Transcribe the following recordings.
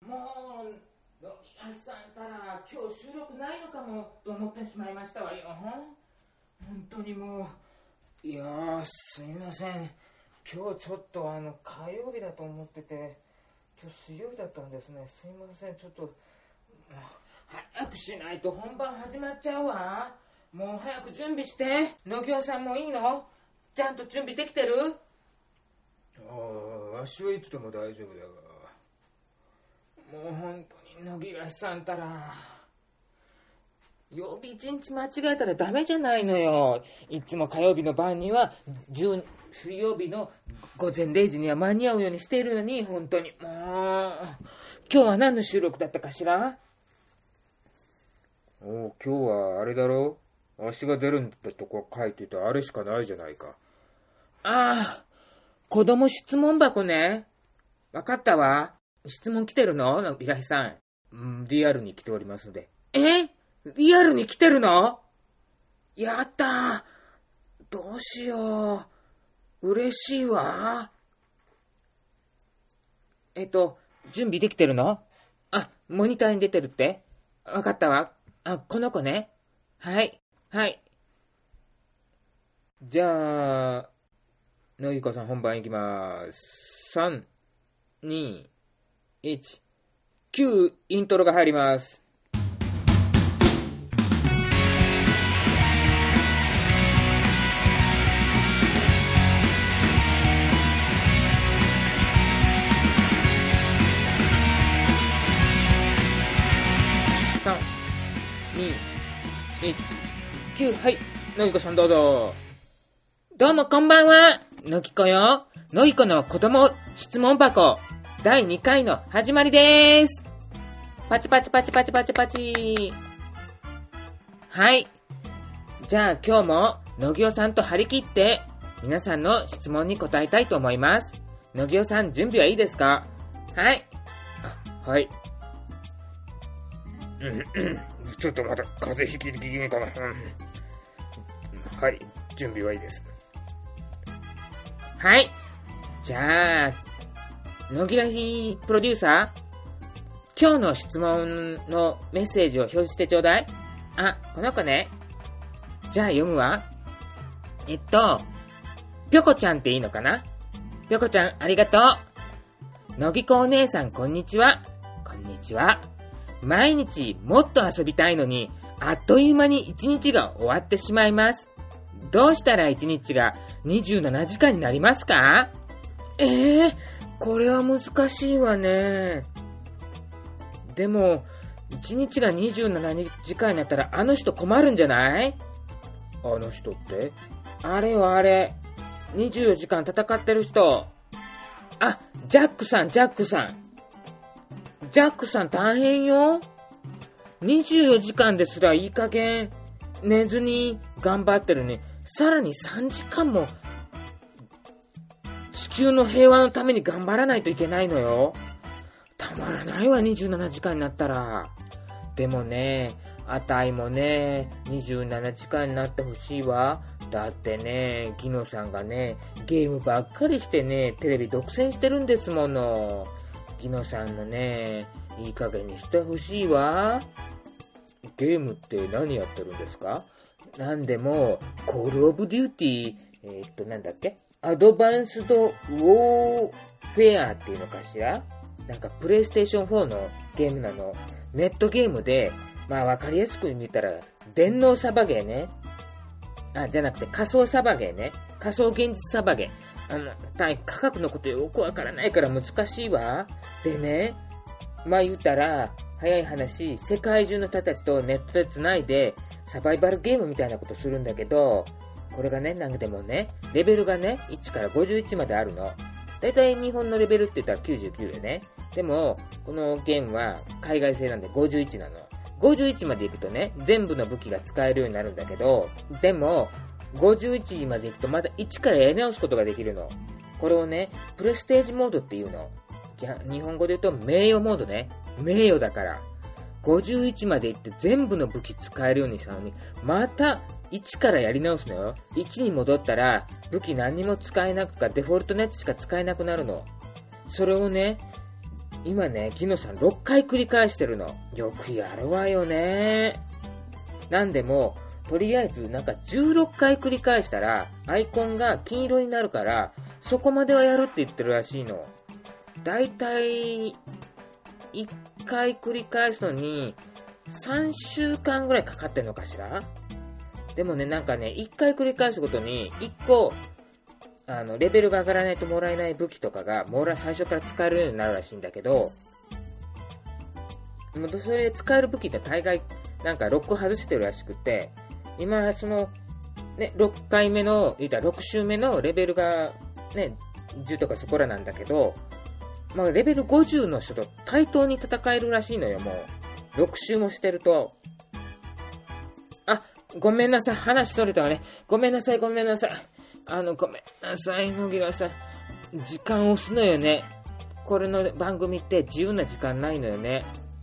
もうロミラスさんたら今日収録ないのかもと思ってしまいましたわよ。本当にもう、いやーすみません。今日ちょっと火曜日だと思ってて、今日水曜日だったんですね。すみません。ちょっと早くしないと本番始まっちゃうわ。もう早く準備して。野際さんもいいの？ちゃんと準備できてる？ わしはいつでも大丈夫だが。 もう本当に野際さんたら曜日一日間違えたらダメじゃないのよ。いつも火曜日の晩には水曜日の午前0時には間に合うようにしているのに、本当にもう。今日は何の収録だったかしら？ 今日はあれだろう。わしが出るんだとこ書いてたあれしかないじゃないか。 ああ、子供質問箱ね。わかったわ。質問来てるの？平井さん。 リアルに来ておりますので。 リアルに来てるの？やったー。どうしよう。嬉しいわ。準備できてるの？モニターに出てるって？わかったわ。この子ね。はい。 じゃあ、野際さん本番いきます。3、2、1、9イントロが入ります。3、2、1、9、はい。野際さんどうぞ。 どうもこんばんは。野際子よ。野際子の子供質問箱第2回の始まりです。パチパチパチパチパチパチ。はい。じゃあ今日も野際さんと張り切って皆さんの質問に答えたいと思います。野際さん準備はいいですか？はい。 はい。ちょっとまた風邪ひき気味かな。はい、準備はいいです。 はい。じゃあ、野際プロデューサー、今日の質問のメッセージを表示してちょうだい。この子ね。じゃあ読むわ。ぴょこちゃんっていいのかな？ぴょこちゃんありがとう。野際子お姉さんこんにちは。こんにちは。毎日もっと遊びたいのに、あっという間に一日が終わってしまいます。どうしたら一日が27時間になりますか？これは難しいわね。でも、一日が27時間になったらあの人困るんじゃない？ あの人って？ あれよあれ。24時間戦ってる人。ジャックさん。ジャックさん大変よ。24時間ですらいい加減寝ずに頑張ってるね。さらに3時間も地球の平和のために頑張らないといけないのよ。たまらないわ、27時間になったら。でもね、あたいもね、27時間になってほしいわ。だってね、ギノさんがね、ゲームばっかりしてね、テレビ独占してるんですもの。ギノさんもね、いい加減にしてほしいわ。 ゲームって何やってるんですか？ なんでも、コールオブデューティー、なんだっけ？アドバンスドウォーフェアっていうのかしら？なんかプレイステーション4のゲームなの。ネットゲームで、わかりやすく見たら、電脳サバゲーね。じゃなくて仮想サバゲーね。仮想現実サバゲー。科学のことよくわからないから難しいわ。でね、言ったら、早い話、世界中の人たちとネットでつないで、サバイバルゲームみたいなことするんだけど、これがね、なんでもね、レベルがね、1から51まであるの。だいたい日本のレベルって言ったら99よね。でも、このゲームは海外製なんで51なの。51まで行くとね、全部の武器が使えるようになるんだけど、でも、51まで行くとまた1からやり直すことができるの。これをね、プレステージモードっていうの。日本語で言うと名誉モードね。名誉だから。51まで行って全部の武器使えるようにしたのに、また1からやり直すのよ。1に戻ったら武器何にも使えなくかデフォルトのやつしか使えなくなるの。それをね、 今ね、木野さん6回繰り返してるの。よくやるわよね。なんでも、とりあえずなんか16回繰り返したら、アイコンが金色になるから、そこまではやるって言ってるらしいの。だいたい、1回繰り返すのに、3週間ぐらいかかってんのかしら。でもね、なんかね、1回繰り返すごとに、1個、レベルが上がらないともらえない武器とかが、最初から使えるようになるらしいんだけど、それで使える武器って大概、なんかロック外してるらしくて、今、ね、6回目の、6周目のレベルが、ね、10とかそこらなんだけど、レベル50の人と対等に戦えるらしいのよ、もう。6周もしてると。あ、ごめんなさい、話それたわね。ごめんなさい。ごめんなさい、野木さん。時間押すのよね。これの番組って自由な時間ないのよね。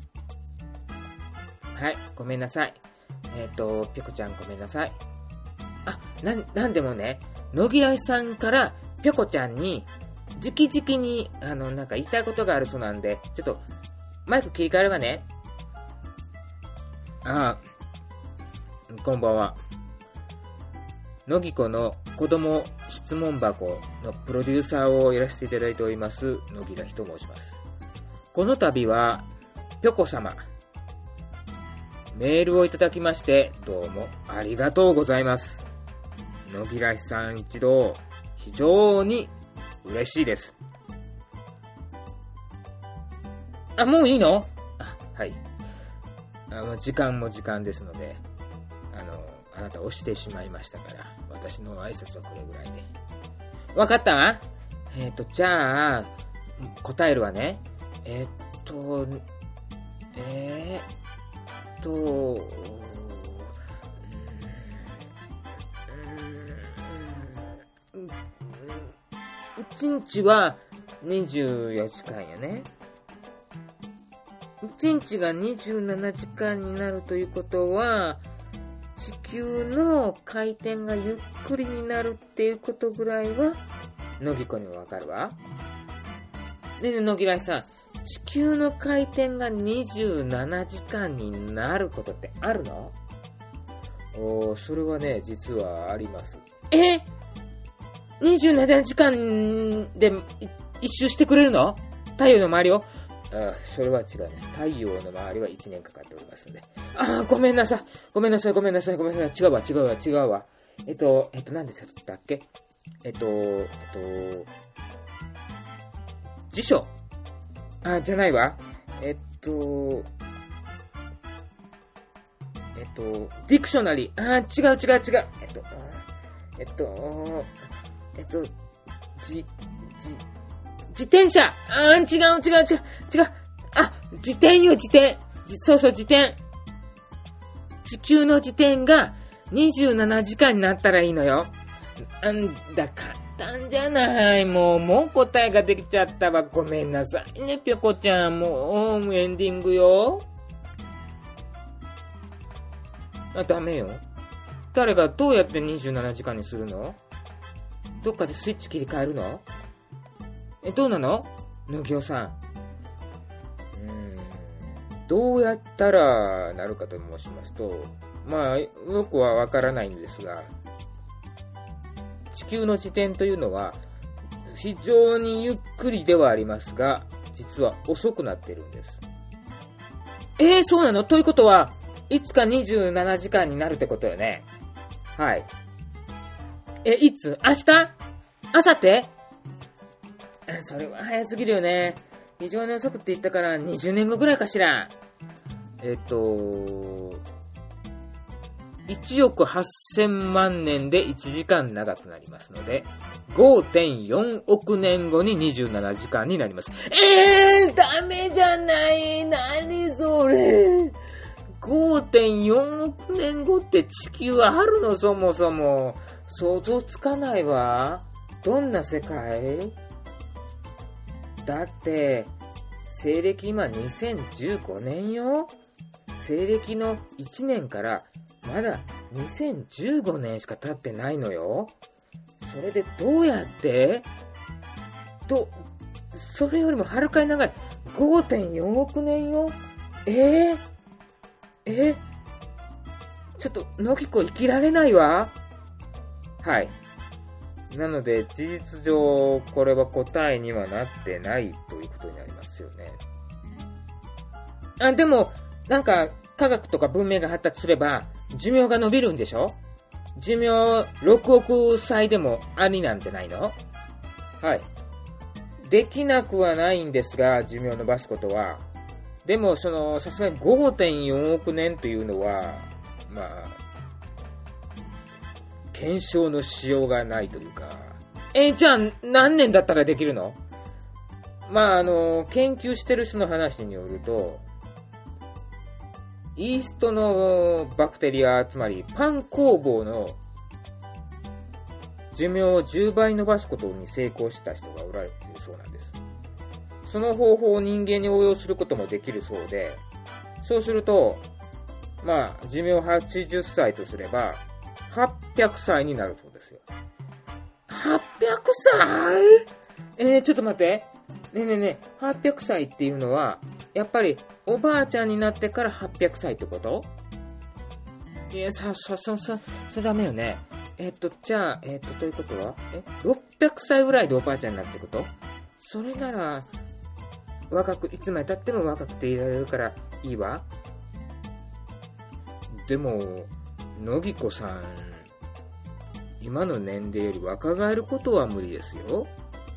はい、ごめんなさい。ぴょこちゃんごめんなさい。なんでもね、野木さんからぴょこちゃんに、直々に、なんか言いたいことがあるそうなんで、ちょっと、マイク切り替えればね。こんばんは。野木子の子供質問箱のプロデューサーをやらせていただいております、野木らひと申します。この度は、ぴょこ様、メールをいただきまして、どうもありがとうございます。野木らひさん一同、非常に嬉しいです。もういいの？はい。時間も時間ですので、あなた押してしまいましたから、私の挨拶はこれぐらいで。わかった？じゃあ、答えるわね。1日は24時間やね。1日が27時間になるということは、地球の回転がゆっくりになるっていうことぐらいは、乃木子にもわかるわ。ねえねえ、乃木らさん、地球の回転が27時間になることってあるの？それはね、実はあります。27時間で一周してくれるの？太陽の周りを？それは違います。太陽の周りは1年かかっておりますので。ごめんなさい。違うわ。何でしたっけ？辞書？じゃないわ。ディクショナリー。違う。自転車。違う。自転よ、自転。そう、自転。地球の自転が27時間になったらいいのよ。簡単じゃない。もう答えができちゃったわ。ごめんなさいね、ぴょこちゃん。もう、エンディングよ。ダメよ。誰がどうやって27時間にするの？どっかでスイッチ切り替えるの？どうなの？野木さん。どうやったらなるかと申しますと、よくはわからないんですが、地球の自転というのは非常にゆっくりではありますが、実は遅くなっているんです。そうなの？ということは、いつか27時間になるってことよね。はい。いつ？明日？明後日？それは早すぎるよね。非常に遅くって言ったから20年後ぐらいかしら。1億8000万年で1時間長くなりますので、5.4 億年後に27時間になります。ダメじゃない。何それ。5.4 億年後って地球あるの？そもそも。想像つかないわ。どんな世界？だって、西暦今2015年よ。西暦の1年からまだ2015年しか経ってないのよ。それでどうやってそれよりもはるかに長い。5.4 億年よ。ちょっと、のぎこ生きられないわ。 はい。なので、事実上、これは答えにはなってないということになりますよね。 でも、なんか、科学とか文明が発達すれば、寿命が伸びるんでしょ？寿命6億歳でもありなんじゃないの？ はい。できなくはないんですが、寿命を伸ばすことは。でも、さすがに 5.4 億年というのは、検証のしようがないというか。 じゃあ、何年だったらできるの？ 研究してる人の話によると、イーストのバクテリア、つまりパン酵母の寿命を10倍伸ばすことに成功した人がおられるそうなんです。その方法を人間に応用することもできるそうで、そうすると、寿命80歳とすれば、800歳になるそうですよ。 800歳？ちょっと待って。ねえ、800歳っていうのは、やっぱりおばあちゃんになってから800歳ってこと？いや、それダメよね。じゃあ、ということは600歳ぐらいでおばあちゃんになってこと？それなら、いつまで経っても若くていられるからいいわ。 でも、のぎこさん、今の年齢より若返ることは無理ですよ。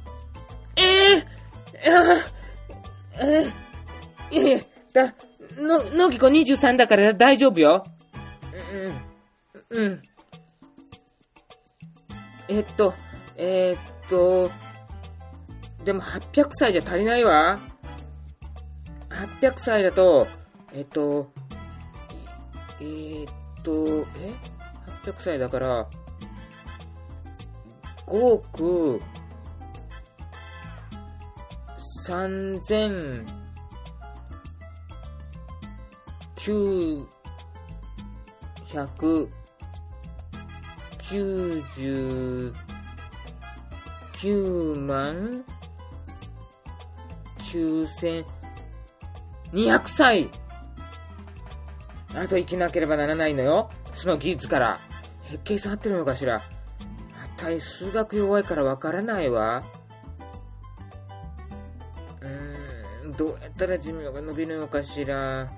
のぎこ23だから大丈夫よ。でも800歳じゃ足りないわ。800歳だと、800歳だから、5億3999万9200歳あと生きなければならないのよ。その技術から。計算合ってるのかしら。数学弱いからわからないわ。どうやったら寿命が伸びるのかしら。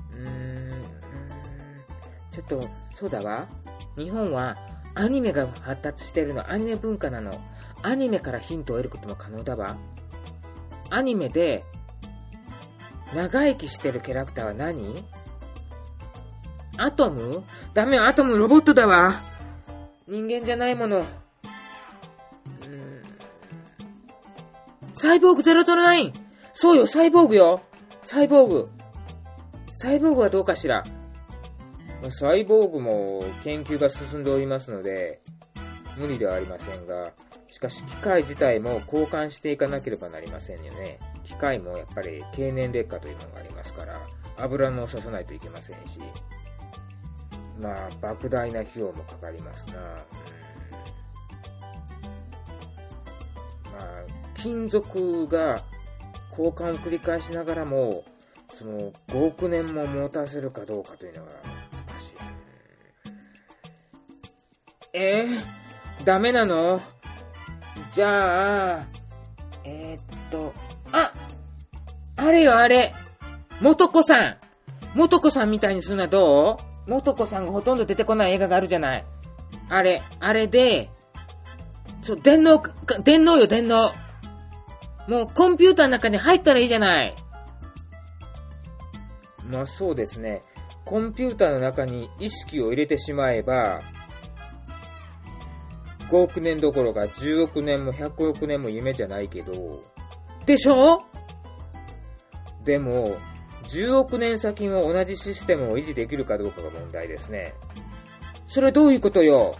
ちょっと、そうだわ。日本はアニメが発達してるの。アニメ文化なの。アニメからヒントを得ることも可能だわ。アニメで長生きしてるキャラクターは何？アトム？ダメよ、アトムロボットだわ。人間じゃないもの。サイボーグ009！そうよ、サイボーグよ。サイボーグはどうかしら。 サイボーグも研究が進んでおりますので、無理ではありませんが、しかし機械自体も交換していかなければなりませんよね。機械もやっぱり経年劣化というものがありますから、油もささないといけませんし、莫大な費用もかかりますな。金属が交換を繰り返しながらも、その5億年も持たせるかどうかというのが難しい。 ダメなの？じゃあ、あれよあれ。元子さんみたいにするのはどう？元子さんがほとんど出てこない映画があるじゃない。あれで、電脳よ、電脳。もうコンピューターの中に入ったらいいじゃない。 そうですね。コンピューターの中に意識を入れてしまえば、5億年どころか10億年も100億年も夢じゃないけど。 でしょ？ でも、10億年先も同じシステムを維持できるかどうかが問題ですね。 それどういうことよ？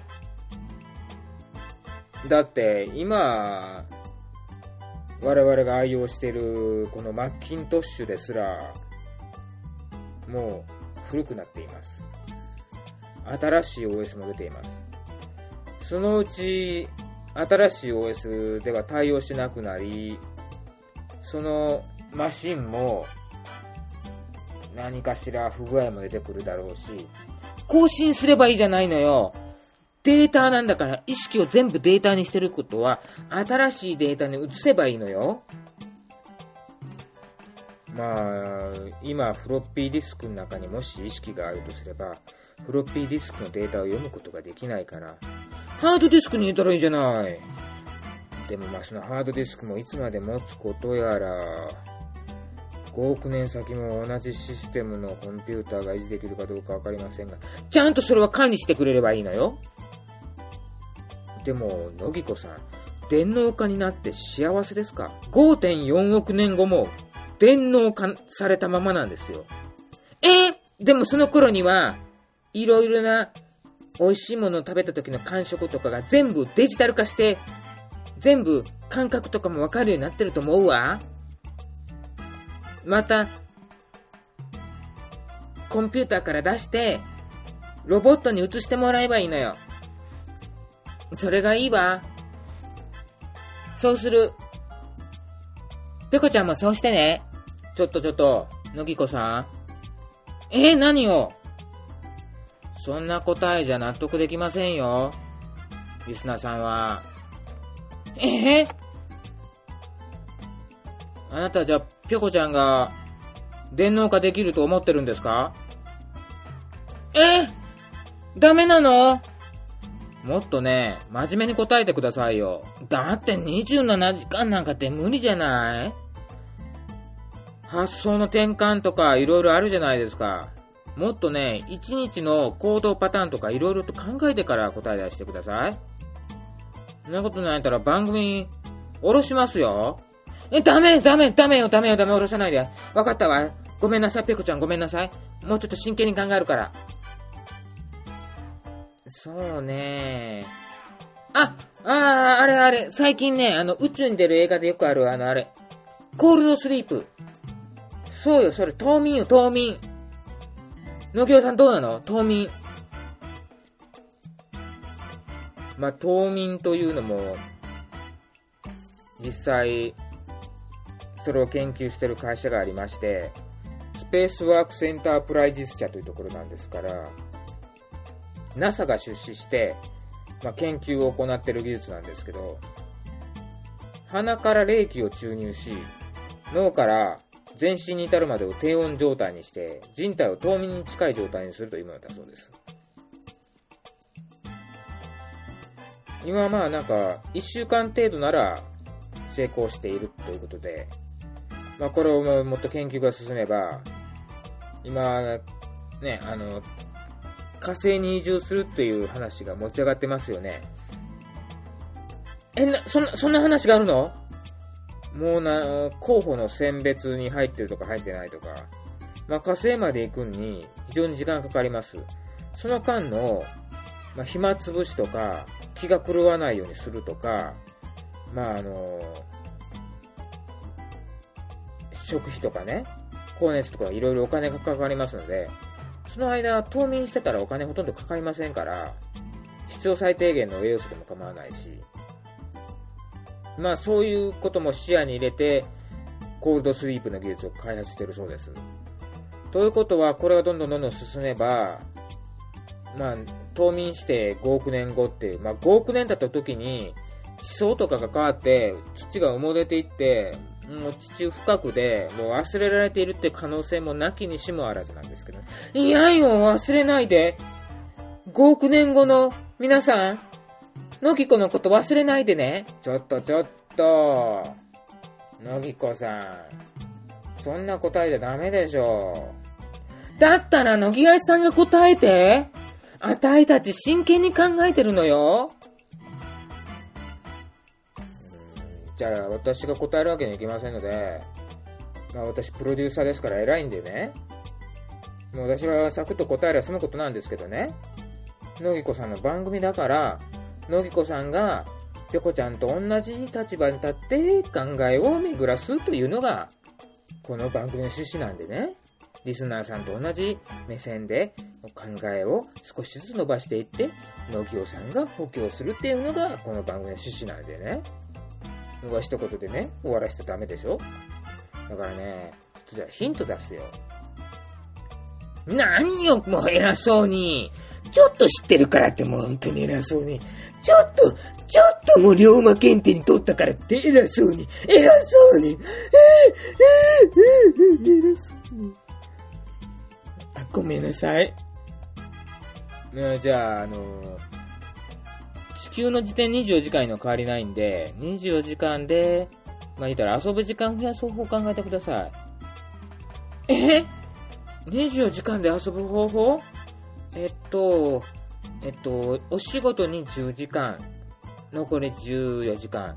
だって今我々が愛用しているこのマッキントッシュですらもう古くなっています。新しい OS も出ています。そのうち新しい OS では対応しなくなり、 そのマシンも何かしら不具合も出てくるだろうし、 更新すればいいじゃないのよ。データなんだから、意識を全部データにしてることは、新しいデータに移せばいいのよ。 まあ、今フロッピーディスクの中にもし意識があるとすれば、フロッピーディスクのデータを読むことができないから、 ハードディスクに入れたらいいじゃない。 でもそのハードディスクもいつまで持つことやら、5億年先も同じシステムのコンピューターが維持できるかどうかわかりませんが、 ちゃんとそれは管理してくれればいいのよ。 でも乃木子さん、電脳化になって幸せですか？ 5.4 億年後も電脳化されたままなんですよ。 でもその頃にはいろいろな美味しいものを食べた時の感触とかが全部デジタル化して、全部感覚とかもわかるようになってると思うわ。またコンピューターから出してロボットに移してもらえばいいのよ。それがいいわ。そうする。ペコちゃんもそうしてね。 ちょっと、乃木子さん。何よ。 そんな答えじゃ納得できませんよ。リスナーさんは。あなたじゃあ、ペコちゃんが電脳化できると思ってるんですか？ ダメなの？ もっとね、真面目に答えてくださいよ。 だって27時間なんかって無理じゃない？ 発想の転換とかいろいろあるじゃないですか。もっとね、1日の行動パターンとかいろいろと考えてから答え出してください。そんなことないったら番組下ろしますよ。 ダメよ、下ろさないで。わかったわ。ごめんなさい、ペコちゃんごめんなさい。もうちょっと真剣に考えるから。そうね。あれ、最近ね、宇宙に出る映画でよくある、あれ。コールドスリープ。そうよ、それ、冬眠よ、冬眠。野京さんどうなの？冬眠。 冬眠というのも、実際、それを研究している会社がありまして、スペースワークスエンタープライズ社というところなんですから、NASA が出資して、研究を行っている技術なんですけど、鼻から冷気を注入し、脳から全身に至るまでを低温状態にして、人体を冬眠に近い状態にするというものだそうです。今は1週間程度なら成功しているということで、これをもっと研究が進めば、今ね、火星に移住するっていう話が持ち上がってますよね。 そんな話があるの？ もう候補の選別に入ってるとか入ってないとか、火星まで行くに非常に時間かかります。その間の、暇つぶしとか気が狂わないようにするとか、食費とかね、光熱とかいろいろお金がかかりますので、その間冬眠してたらお金ほとんどかかりませんから、必要最低限の栄養素でも構わないし、そういうことも視野に入れてコールドスリープの技術を開発しているそうです。ということは、これがどんどん進めば、冬眠して5億年後っていう、5億年経った時に地層とかが変わって土が埋もれていって、もう地中深くでもう忘れられているって可能性もなきにしもあらずなんですけど、 いやよ、忘れないで。5億年後の皆さん、乃木子のこと忘れないでね。 ちょっと乃木子さん、そんな答えじゃダメでしょ。 だったら乃木橋さんが答えて。あたいたち真剣に考えてるのよ。 じゃあ私が答えるわけにいきませんので、私プロデューサーですから偉いんでね、もう私がサクッと答えれば済むことなんですけどね、乃木子さんの番組だから、乃木子さんがペコちゃんと同じ立場に立って考えを巡らすというのがこの番組の趣旨なんでね、リスナーさんと同じ目線で考えを少しずつ伸ばしていって、乃木さんが補強するっていうのがこの番組の趣旨なんでね、一言でね終わらせてダメでしょ。 だからね、じゃあヒント出すよ。何よ、もう偉そうに。ちょっと知ってるからってもう本当に偉そうに。ちょっともう龍馬検定に取ったからって偉そうに。偉そうに。ごめんなさい。じゃあ、地球の時点24時間の変わりないんで、24時間で、言ったら遊ぶ時間増やす方法を考えてください。24時間で遊ぶ方法？お仕事に10時間、残り14時間。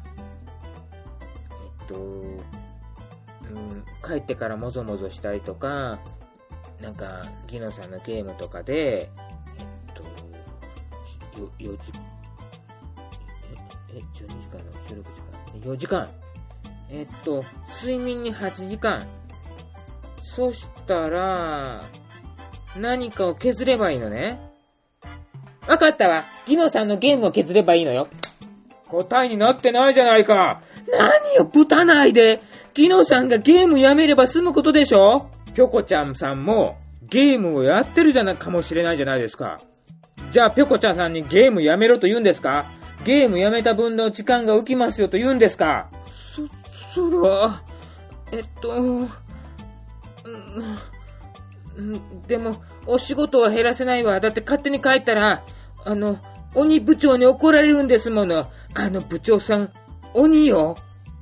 帰ってからもぞもぞしたりとか、なんか、ギノさんのゲームとかで、4時、12時間の16時間、4時間。睡眠に8時間。そしたら、何かを削ればいいのね。わかったわ。ギノさんのゲームを削ればいいのよ。答えになってないじゃないか。何よ、ぶたないで。ギノさんがゲームやめれば済むことでしょ。ピョコちゃんさんもゲームをやってるじゃないかもしれないじゃないですか。じゃあピョコちゃんさんにゲームやめろと言うんですか？ゲームやめた分の時間が浮きますよと言うんですか？それは、でも、お仕事は減らせないわ。だって勝手に帰ったら、鬼部長に怒られるんですもの。部長さん、鬼よ。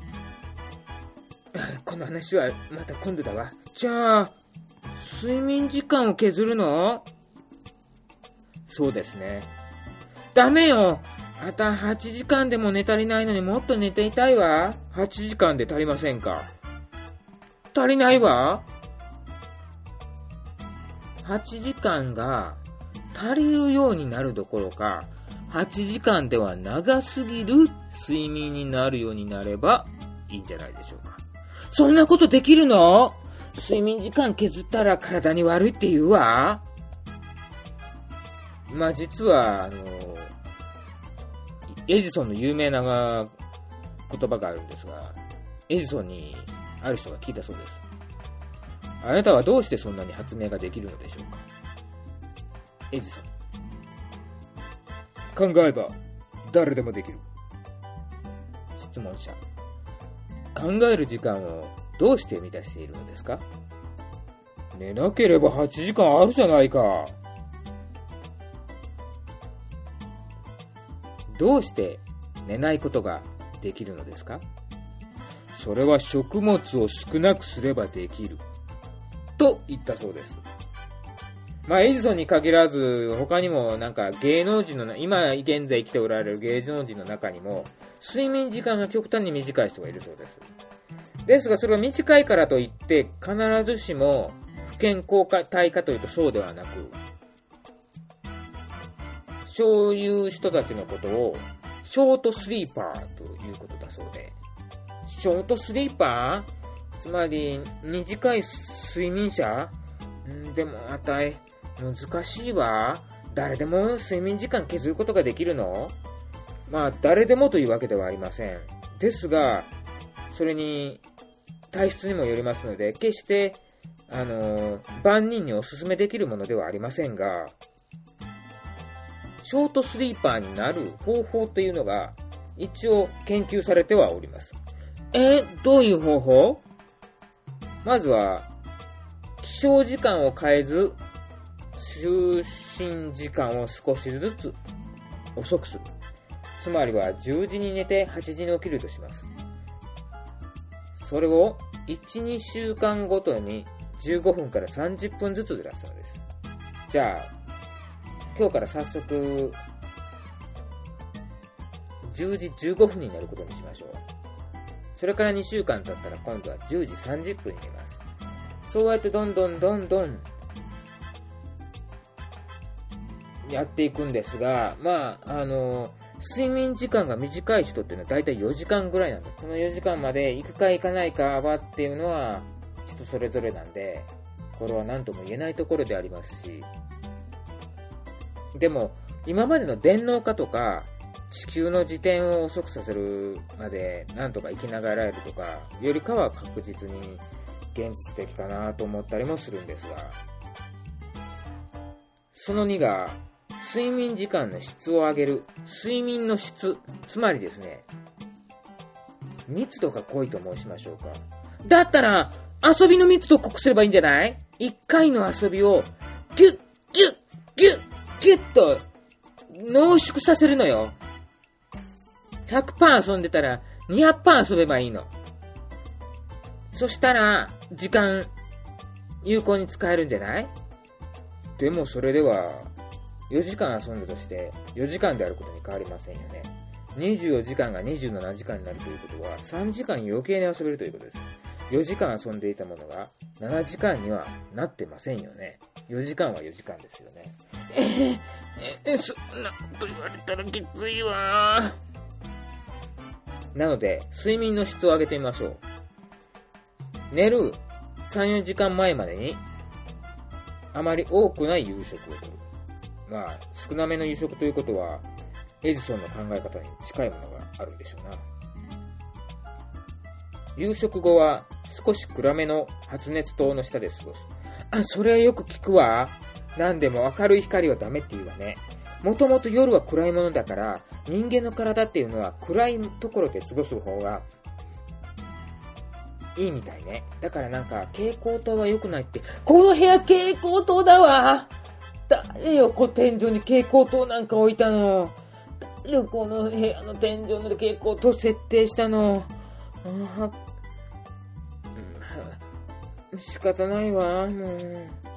この話はまた今度だわ。じゃあ、睡眠時間を削るの？そうですね。ダメよ。あた8時間でも寝足りないのにもっと寝ていたいわ。8時間で足りませんか？足りないわ。8時間が足りるようになるどころか、8時間では長すぎる睡眠になるようになればいいんじゃないでしょうか。そんなことできるの？睡眠時間削ったら体に悪いって言うわ。実は、エジソンの有名な言葉があるんですが、エジソンにある人が聞いたそうです。あなたはどうしてそんなに発明ができるのでしょうか？エジソン。考えば誰でもできる。質問者。考える時間をどうして満たしているのですか？寝なければ8時間あるじゃないか。どうして寝ないことができるのですか？それは食物を少なくすればできる。と言ったそうです。エジソンに限らず、他にもなんか芸能人の、今現在生きておられる芸能人の中にも、睡眠時間が極端に短い人がいるそうです。ですが、それは短いからといって、必ずしも不健康体かというとそうではなく、そういう人たちのことを、ショートスリーパーということだそうで、ショートスリーパー？つまり、短い睡眠者？でも、難しいわ。誰でも睡眠時間削ることができるの？誰でもというわけではありません。ですが、それに、体質にもよりますので、決して、万人にお勧めできるものではありませんが、ショートスリーパーになる方法というのが、一応研究されてはおります。どういう方法？まずは、起床時間を変えず、就寝時間を少しずつ遅くする。つまりは10時に寝て8時に起きるとします。それを 1,2 週間ごとに15分から30分ずつずらすのです。じゃあ、今日から早速、10時15分になることにしましょう。それから2週間経ったら今度は10時30分に寝ます。そうやってどんどんやっていくんですが、睡眠時間が短い人っていうのはだいたい4時間ぐらいなんです。その4時間まで行くか行かないかはっていうのは人それぞれなんで、これは何とも言えないところでありますし、でも今までの電脳化とか地球の自転を遅くさせるまでなんとか生きながらえるとかよりかは確実に現実的かなと思ったりもするんですが、その2が睡眠時間の質を上げる。睡眠の質、つまりですね、密度が濃いと申しましょうか。だったら遊びの密度を濃くすればいいんじゃない？ 1 回の遊びをギュッギュッギュッギュッと濃縮させるのよ。100% 遊んでたら 200% 遊べばいいの。そしたら時間有効に使えるんじゃない？でもそれでは4時間遊んだとして4時間であることに変わりませんよね。24時間が27時間になるということは3時間余計に遊べるということです。4時間遊んでいたものが7時間にはなってませんよね。4時間は4時間ですよね。そんなこと言われたらきついわ。なので睡眠の質を上げてみましょう。寝る 3,4 時間前までにあまり多くない夕食をとる。まあ少なめの夕食ということはエジソンの考え方に近いものがあるんでしょうな。夕食後は少し暗めの発熱灯の下で過ごす。それはよく聞くわ。なんでも明るい光はダメって言うわね。もともと夜は暗いものだから人間の体っていうのは暗いところで過ごす方がいいみたいね。だからなんか蛍光灯は良くないって。この部屋蛍光灯だわ。誰よ天井に蛍光灯なんか置いたの。誰よこの部屋の天井の蛍光灯設定したの。仕方ないわ。もう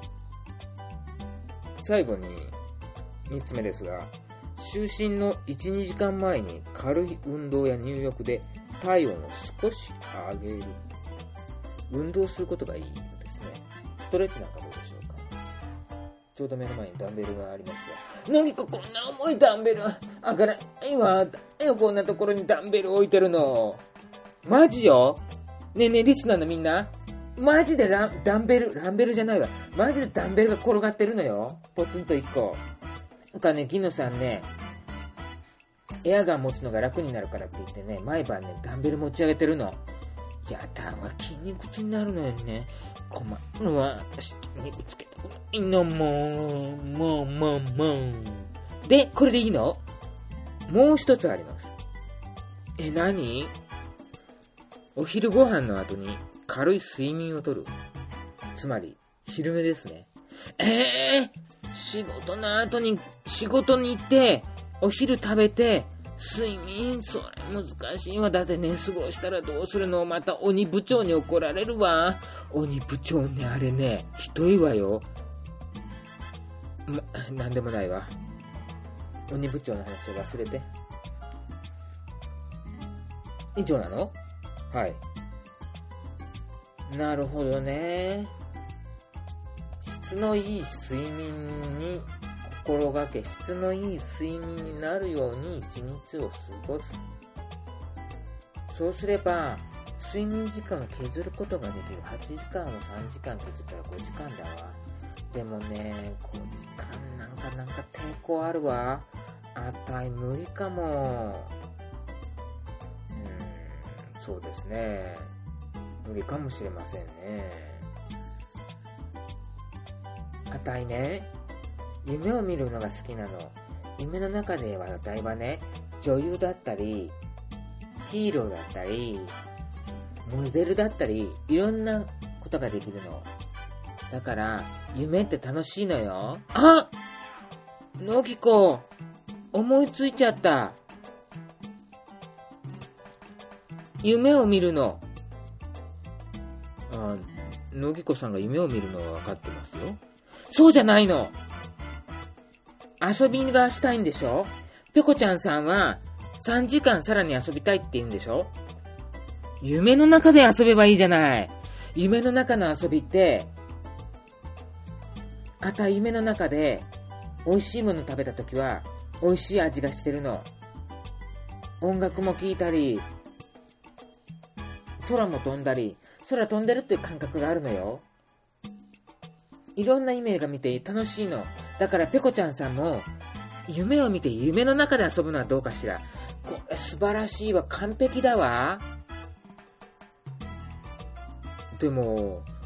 最後に3つ目ですが、就寝の 1,2 時間前に軽い運動や入浴で体温を少し上げる。運動することがいいですね。ストレッチなんかどうでしょうか。ちょうど目の前にダンベルがありますが、何かこんな重いダンベル上がらないわ。誰よこんなところにダンベル置いてるの。マジよ。ねえねえリスナーのみんな、マジでランベルじゃないわ。マジでダンベルが転がってるのよ。ポツンと1個。なんかね、ギノさんね、エアガン持つのが楽になるからって言ってね、毎晩ねダンベル持ち上げてるの。やだわ、筋肉痛になるのよね。困るわ、私筋肉つけたくないの。もうで、これでいいの？もう一つあります。何？お昼ご飯の後に軽い睡眠をとる。つまり昼寝ですね。仕事の後に仕事に行ってお昼食べて睡眠、それ難しいわ。だってね、過ごしたらどうするの。また鬼部長に怒られるわ。鬼部長ね、あれね、ひどいわよ。なんでもないわ。鬼部長の話を忘れて。以上なの？はい。なるほどね。質のいい睡眠に心がけ、質のいい睡眠になるように一日を過ごす。そうすれば睡眠時間を削ることができる。8時間を3時間削ったら5時間だわ。でもね、5時間なんか抵抗あるわ。あたい無理かも。そうですね、無理かもしれませんね。あたいね、夢を見るのが好きなの。夢の中ではあたいはね、女優だったりヒーローだったりモデルだったり、いろんなことができるの。だから夢って楽しいのよ。のぎこ、思いついちゃった。夢を見るの。のぎこさんが夢を見るのは分かってますよ。そうじゃないの。遊びがしたいんでしょ。ぴょこちゃんさんは3時間さらに遊びたいって言うんでしょ。夢の中で遊べばいいじゃない。夢の中の遊びって、夢の中で美味しいもの食べたときは美味しい味がしてるの。音楽も聴いたり、空も飛んだり、空飛んでるっていう感覚があるのよ。いろんな夢が見て楽しいの。だからペコちゃんさんも夢を見て夢の中で遊ぶのはどうかしら。これ素晴らしいわ。完璧だわ。でも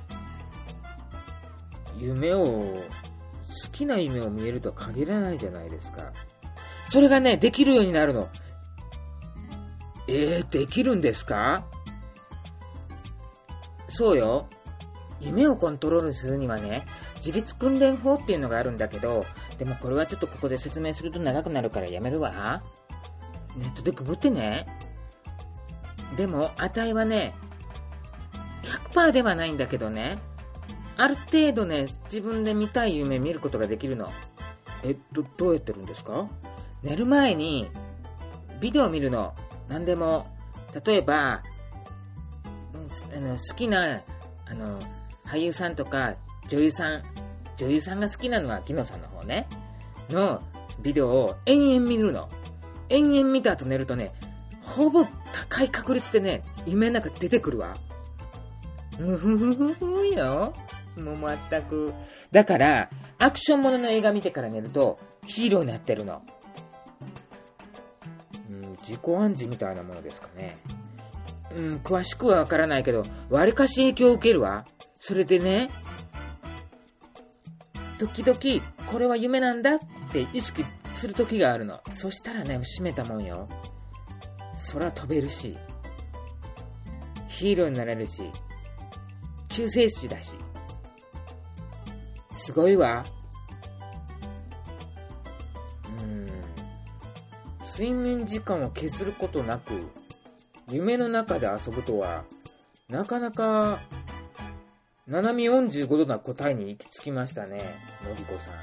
好きな夢を見えるとは限らないじゃないですか。それがね、できるようになるの。できるんですか？そうよ。夢をコントロールするにはね、自律訓練法っていうのがあるんだけど、でもこれはちょっとここで説明すると長くなるからやめるわ。ネットでググってね。でも、値はね、100% ではないんだけどね、ある程度ね、自分で見たい夢見ることができるの。どうやってるんですか？寝る前に、ビデオ見るの。なんでも、例えば、好きな、俳優さんとか、女優さんが好きなのはギノさんの方ね、のビデオを延々見るの。延々見た後寝るとね、ほぼ高い確率でね、夢の中出てくるわ。むふふふふよ。もう全く。だから、アクションものの映画見てから寝ると、ヒーローになってるの。自己暗示みたいなものですかね。詳しくはわからないけど、わりかし影響を受けるわ。それでね、時々、これは夢なんだって意識する時があるの。そしたらね、閉めたもんよ。空飛べるし、ヒーローになれるし、救世主だし。すごいわ。睡眠時間を削ることなく、夢の中で遊ぶとは、なかなか、斜め45度な答えに行き着きましたね、のりこさ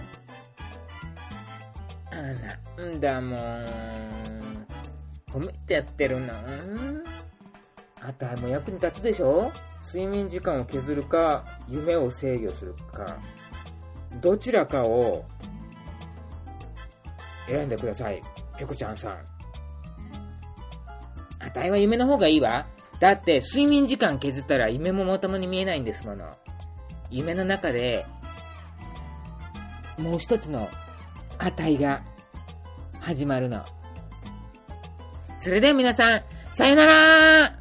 ん。なんだもん。褒めてやってるな。あたいも役に立つでしょ？睡眠時間を削るか、夢を制御するか、どちらかを選んでください、ペコちゃんさん。あたいは夢の方がいいわ。だって睡眠時間削ったら夢もまともに見えないんですもの。夢の中でもう一つの値が始まるの。それでは皆さん、さよなら。